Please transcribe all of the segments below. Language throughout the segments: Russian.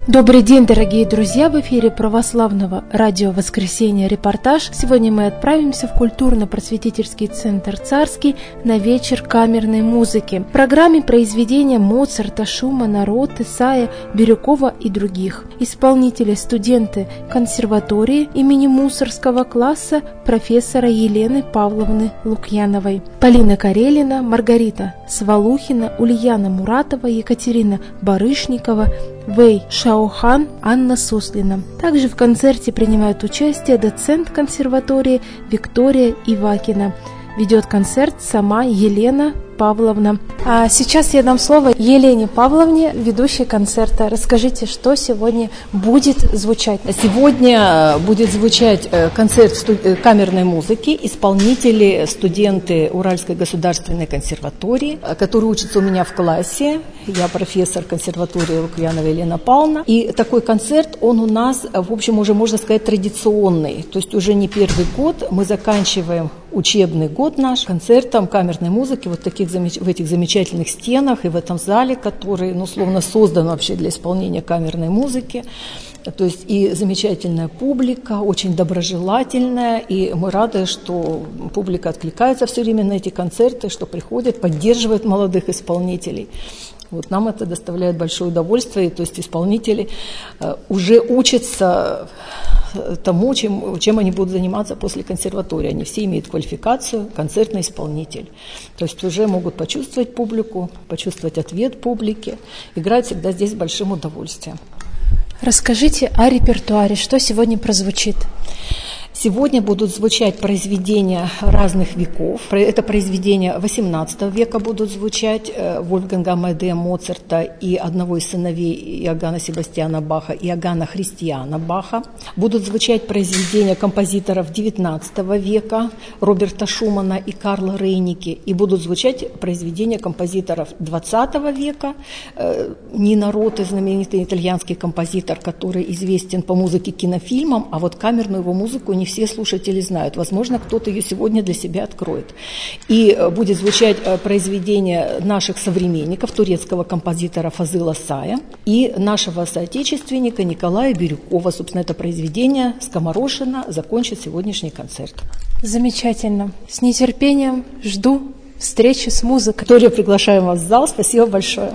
Добрый день, дорогие друзья! В эфире православного радио «Воскресенье» репортаж. Сегодня мы отправимся в культурно-просветительский центр «Царский» на вечер камерной музыки. В программе произведения Моцарта, Шумана, Рот, Исая, Бирюкова и других. Исполнители, студенты консерватории имени Мусоргского класса профессора Елены Павловны Лукьяновой, Полина Карелина, Маргарита Свалухина, Ульяна Муратова, Екатерина Барышникова, Вэй Шаохан, Анна Суслина. Также в концерте принимают участие доцент консерватории Виктория Ивакина. Ведет концерт сама Елена Павловна. А сейчас я дам слово Елене Павловне, ведущей концерта. Расскажите, что сегодня будет звучать? Сегодня будет звучать концерт камерной музыки. Исполнители, студенты Уральской государственной консерватории, которые учатся у меня в классе. Я профессор консерватории Лукьянова Елена Павловна. И такой концерт, он у нас, в общем, уже, можно сказать, традиционный. То есть уже не первый год. Мы заканчиваем учебный год наш концертом камерной музыки вот таких в этих замечательных стенах и в этом зале, который, словно создан вообще для исполнения камерной музыки. То есть и замечательная публика, очень доброжелательная, и мы рады, что публика откликается все время на эти концерты, что приходит, поддерживает молодых исполнителей. Вот нам это доставляет большое удовольствие, то есть исполнители уже учатся тому, чем они будут заниматься после консерватории. Они все имеют квалификацию концертный исполнитель. То есть уже могут почувствовать публику, почувствовать ответ публики. Играть всегда здесь с большим удовольствием. Расскажите о репертуаре, что сегодня прозвучит? Сегодня будут звучать произведения разных веков. Это произведения XVIII века будут звучать Вольфганга Амадея Моцарта и одного из сыновей Иоганна Себастьяна Баха, Иоганна Христиана Баха. Будут звучать произведения композиторов XIX века Роберта Шумана и Карла Рейники. И будут звучать произведения композиторов XX века. Нино Рота, знаменитый итальянский композитор, который известен по музыке к кинофильмам, а вот камерную его музыку не все слушатели знают. Возможно, кто-то ее сегодня для себя откроет. И будет звучать произведение наших современников, турецкого композитора Фазыла Сая и нашего соотечественника Николая Бирюкова. Собственно, это произведение Скоморошина закончит сегодняшний концерт. Замечательно. С нетерпением жду встречи с музыкой. Виктория, приглашаем вас в зал. Спасибо большое.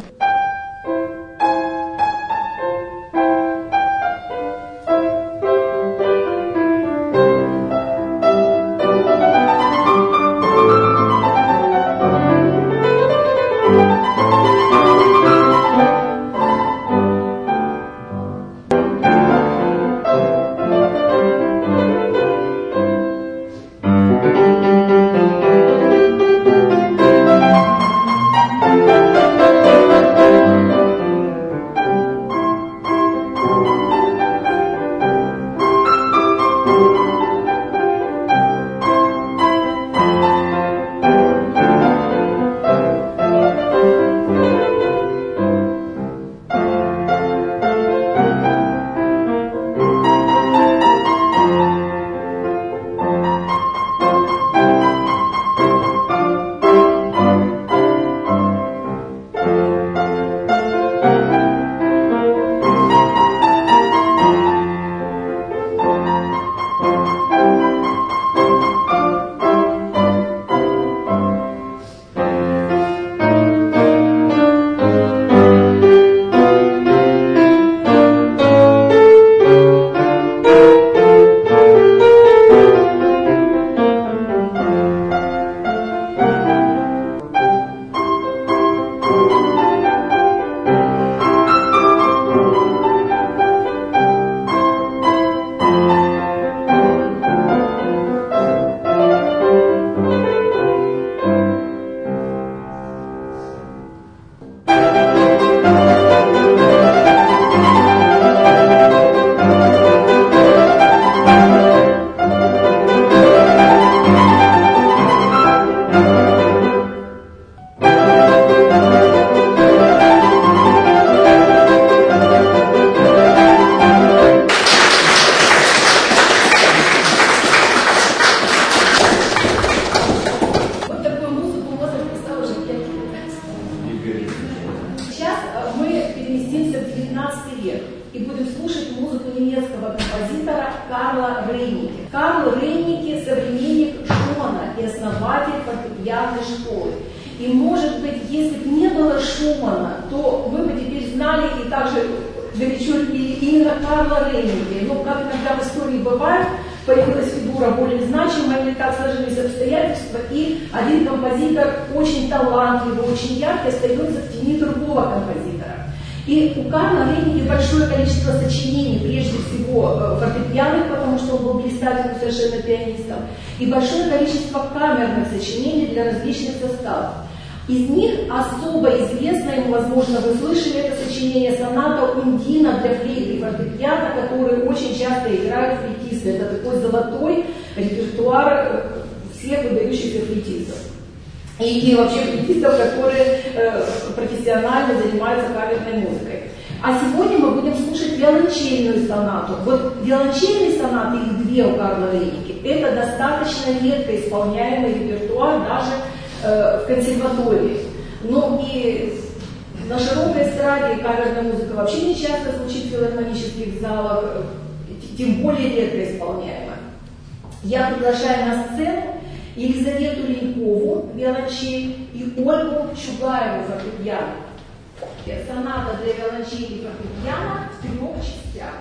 и будем слушать музыку немецкого композитора Карла Рейнике. Карл Рейнике – современник Шумана и основатель фортепианной школы. И, может быть, если бы не было Шумана, то мы бы теперь знали и также горячо любили именно Карла Рейнике. Но, как иногда в истории бывает, появилась фигура более значимая, или так сложились обстоятельства, и один композитор очень талантливый, очень яркий, остается в тени другого композитора. И у Карла Рейнике большое количество сочинений, прежде всего фортепианных, потому что он был блистательным совершенно пианистом, и большое количество камерных сочинений для различных составов. Из них особо известно, ему, возможно, вы слышали это сочинение, соната Ундина для флейты и фортепиано, которые очень часто играют флейтисты. Это такой золотой репертуар всех выдающихся флейтистов. И вообще флейтистов, которые профессионально занимаются камерной музыкой. А сегодня мы будем слушать виолончельную сонату. Вот виолончельные сонаты, их две у Карла Рейнике, это достаточно редко исполняемый репертуар даже в консерватории. Ну и на широкой эстраде камерная музыка вообще не часто звучит в филармонических залах, тем более редко исполняема. Я приглашаю на сцену Елизавету Ленькову, виолончель, и Ольгу Чугаеву, фортепиано. Соната для виолончели и фортепиано в 3 частях.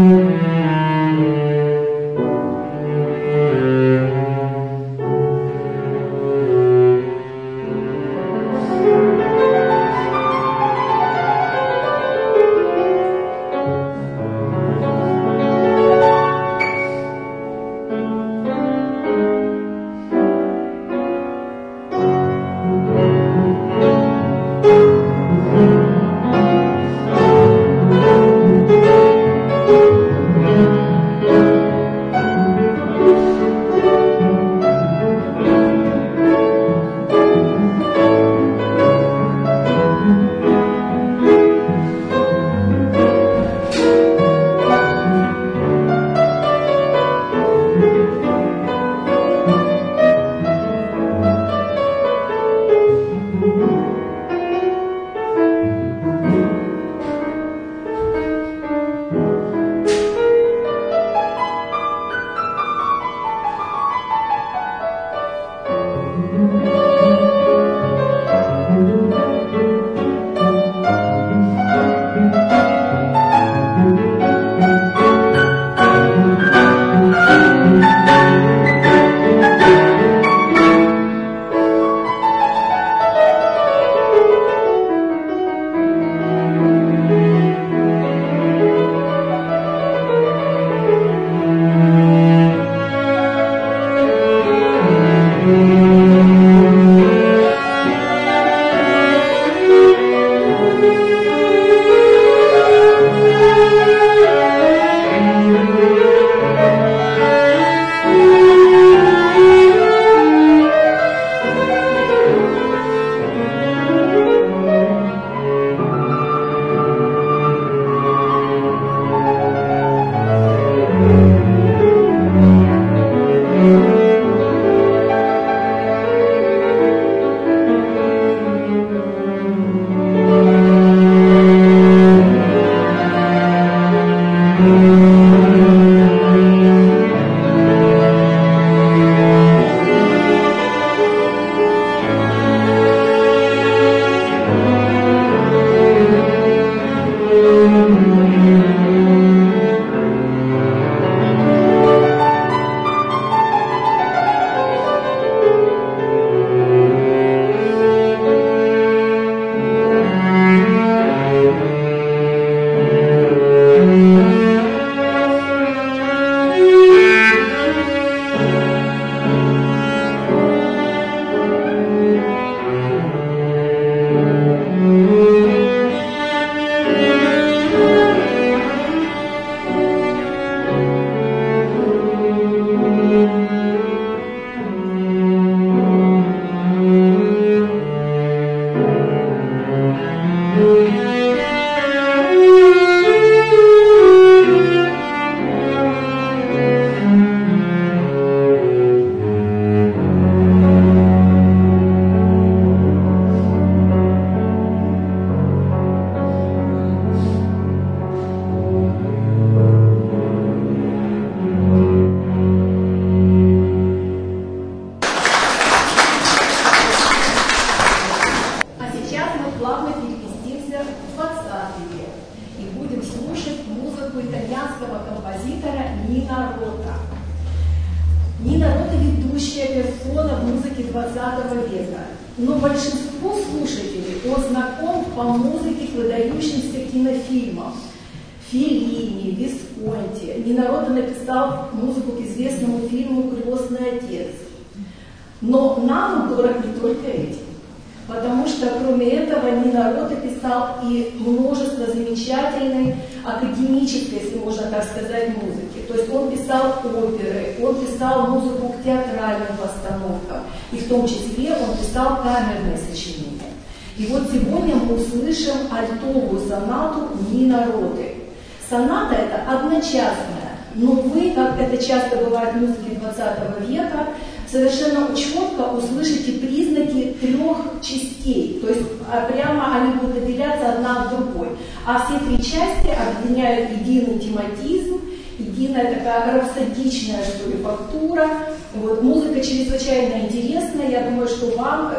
И вот сегодня мы услышим альтовую сонату Нина Роты. Соната это одночасная, но вы, как это часто бывает в музыке 20 века, совершенно четко услышите признаки 3 частей. То есть прямо они будут отделяться одна от другой. А все 3 части объединяют единый тематизм, единая такая рапсодичная, что ли, фактура. Вот, музыка чрезвычайно интересная. Я думаю, что вам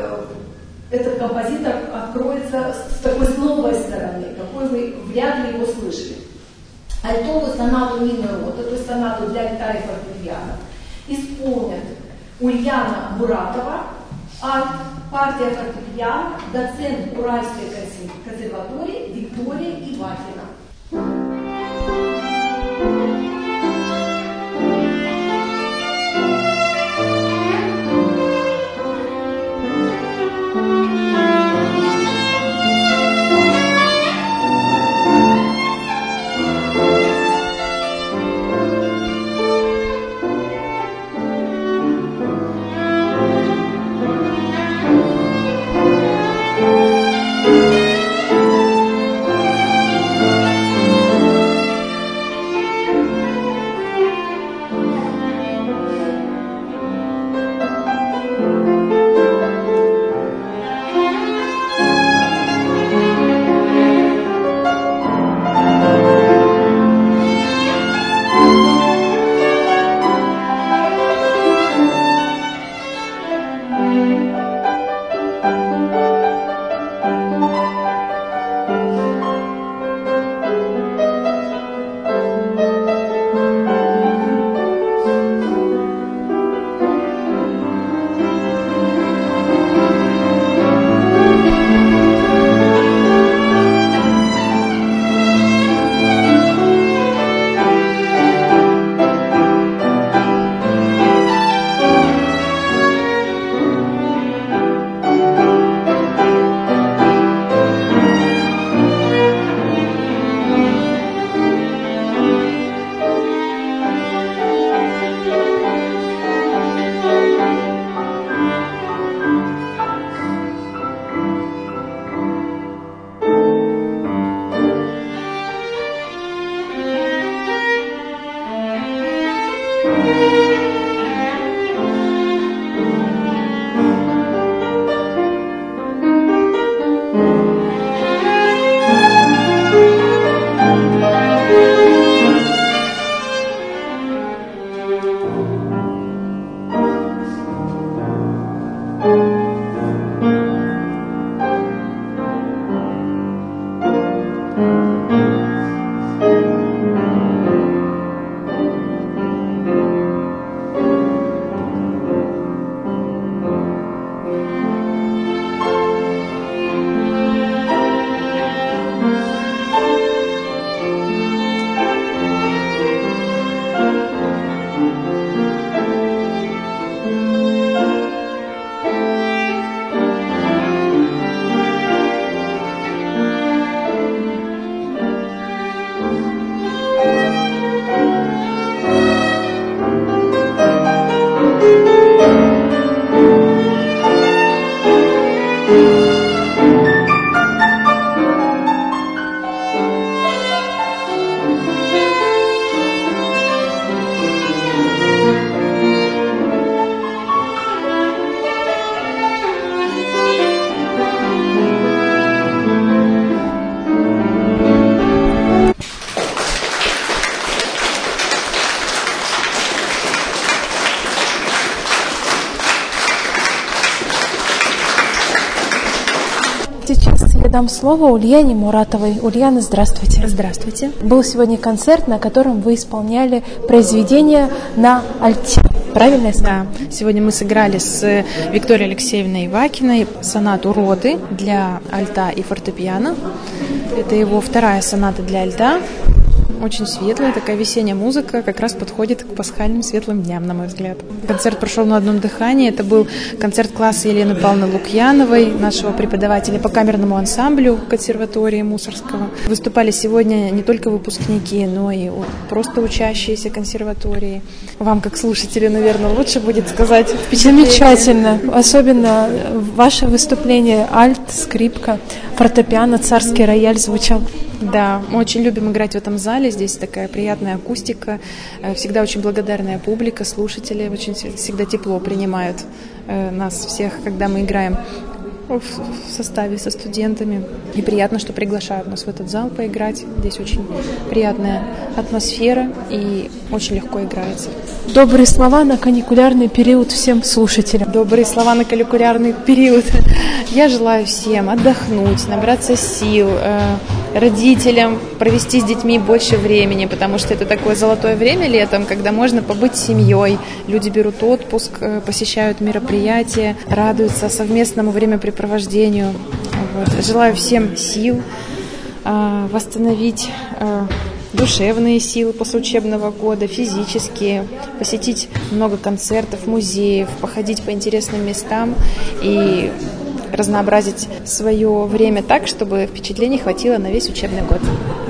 этот композитор откроется с такой новой стороны, какой вы вряд ли его слышали. альтовую сонату Нины Рота, то есть сонату для альта и фортепиано, исполнят Ульяна Буратова, альт, партия фортепиано, доцент Уральской консерватории Виктория Ивакина. Сейчас я дам слово Ульяне Муратовой. Ульяна, здравствуйте. Здравствуйте. Был сегодня концерт, на котором вы исполняли произведение на альте. Правильно я сказала? Да. Сегодня мы сыграли с Викторией Алексеевной Ивакиной сонату Роты для альта и фортепиано. Это его вторая соната для альта. Очень светлая, такая весенняя музыка, как раз подходит к пасхальным светлым дням, на мой взгляд. Концерт прошел на одном дыхании. Это был концерт класса Елены Павловны Лукьяновой, нашего преподавателя по камерному ансамблю консерватории Мусорского. Выступали сегодня не только выпускники, но и просто учащиеся консерватории. Вам, как слушателю, наверное, лучше будет сказать впечатление. Замечательно. Особенно ваше выступление, альт, скрипка, фортепиано, царский рояль звучал. Да, мы очень любим играть в этом зале, здесь такая приятная акустика, всегда очень благодарная публика, слушатели очень всегда тепло принимают нас всех, когда мы играем в составе со студентами. И приятно, что приглашают нас в этот зал поиграть. Здесь очень приятная атмосфера и очень легко играется. Добрые слова на каникулярный период всем слушателям. Добрые слова на каникулярный период. Я желаю всем отдохнуть, набраться сил, родителям провести с детьми больше времени, потому что это такое золотое время летом, когда можно побыть с семьей. Люди берут отпуск, посещают мероприятия, радуются совместному времяпрепровождению. Вот. Желаю всем сил, восстановить душевные силы после учебного года, физические, посетить много концертов, музеев, походить по интересным местам и разнообразить свое время так, чтобы впечатлений хватило на весь учебный год.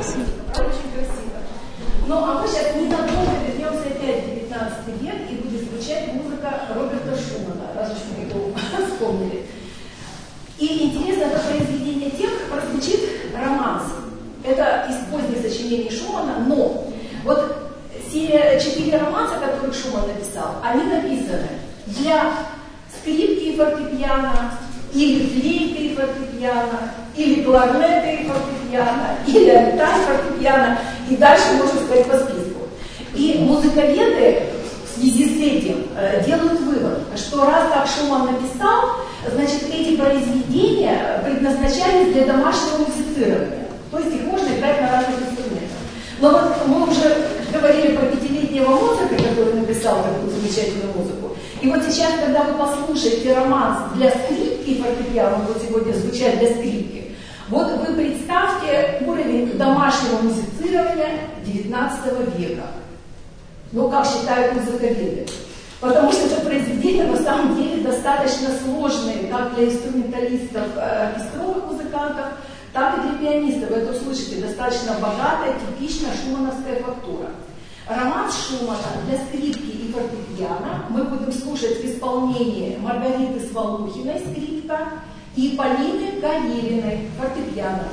Ну, а мы сейчас ненадолго вернемся опять в 19 век, и будет звучать музыка Роберта Шумана, раз уж мы его вспомнили. И интересно, это произведение тем, прозвучит романс. Это из поздних сочинений Шумана, но вот все 4 романса, которых Шуман написал, они написаны для скрипки и фортепиано, или флейты и фортепиано, или кларнеты и фортепиано, или альта и фортепиано, и дальше можно сказать по списку. И музыковеды в связи с этим делают вывод, что раз так Шуман написал, значит, эти произведения предназначались для домашнего музицирования. То есть их можно играть на разных инструментах. Но вот мы уже говорили про 5-летнего Моцарта, который написал такую замечательную музыку. И вот сейчас, когда вы послушаете романс для скрипки и фортепиано, вот сегодня звучат для скрипки, вот вы представьте уровень домашнего музицирования XIX века. Ну, как считают музыковеды. Потому что это произведение на самом деле достаточно сложное, как для инструменталистов, оркестровых музыкантов, так и для пианистов. Вы это услышите, достаточно богатая, типичная шумановская фактура. Романс Шумана для скрипки и фортепиано мы будем слушать в исполнении Маргариты Свалухиной, скрипка, и Полины Гаевиной, фортепиано.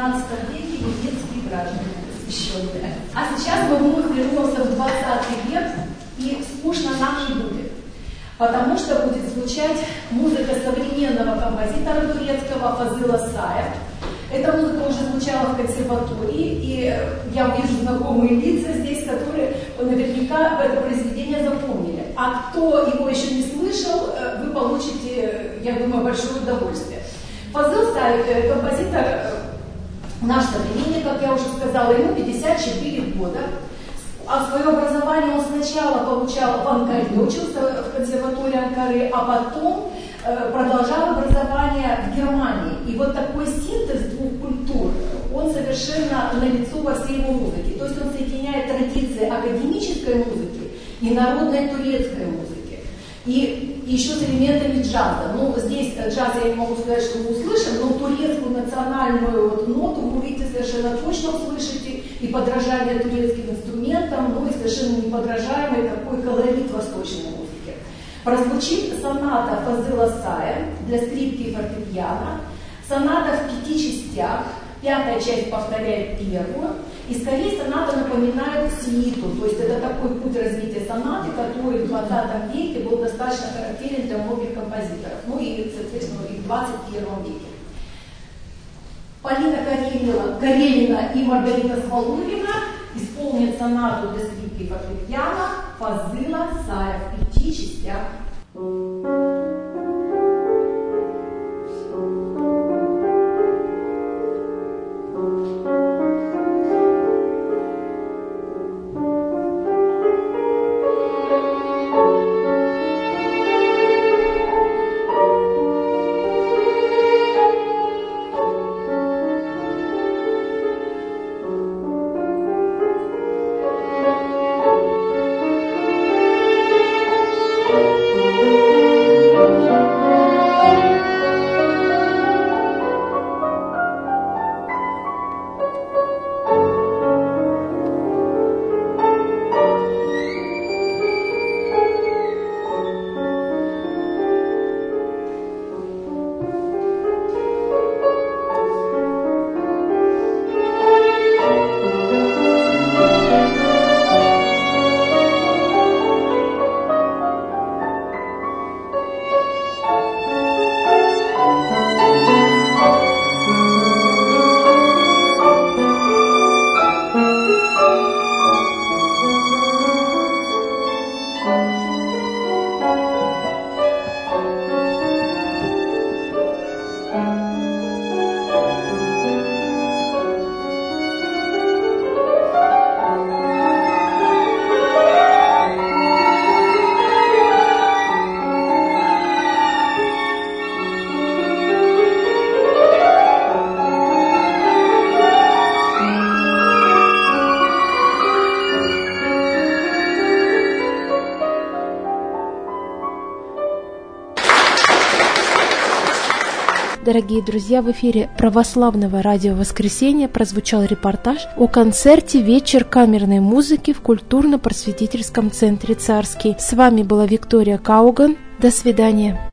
веке немецкие граждане посвященные. А сейчас мы вновь вернемся в 20 век, и скучно нам не будет. Потому что будет звучать музыка современного композитора турецкого Фазыла Сая. Эта музыка уже звучала в консерватории, и я вижу знакомые лица здесь, которые наверняка это произведение запомнили. А кто его еще не слышал, вы получите, я думаю, большое удовольствие. Фазыл Сай, композитор, наш современник, как я уже сказала, ему 54 года. А свое образование он сначала получал в Анкаре, учился в консерватории Анкары, а потом продолжал образование в Германии. И вот такой синтез двух культур, он совершенно налицо во всей его музыке. То есть он соединяет традиции академической музыки и народной турецкой музыки. И еще с элементами джаза. Ну, здесь джаз я не могу сказать, что мы услышим, но турецкую национальную вот ноту вы увидите совершенно точно, услышите, и подражание турецким инструментам, ну и совершенно неподражаемый такой колорит восточной музыки. Прозвучит соната Фазыла Сая для скрипки и фортепиано. Соната в 5 частях, 5-я часть повторяет 1-ю, и скорее соната напоминает сюиту, то есть это такой путь развития сонаты, который в 20 веке был достаточно характерен для многих композиторов, ну и, соответственно, и в 21 веке. Полина Карелина и Маргарита Смолурина исполнят сонату для скрипки и фортепиано Фазыла Сая в 5 частях. Дорогие друзья, в эфире Православного радио «Воскресенье» прозвучал репортаж о концерте «Вечер камерной музыки» в культурно-просветительском центре «Царский». С вами была Виктория Кауган. До свидания.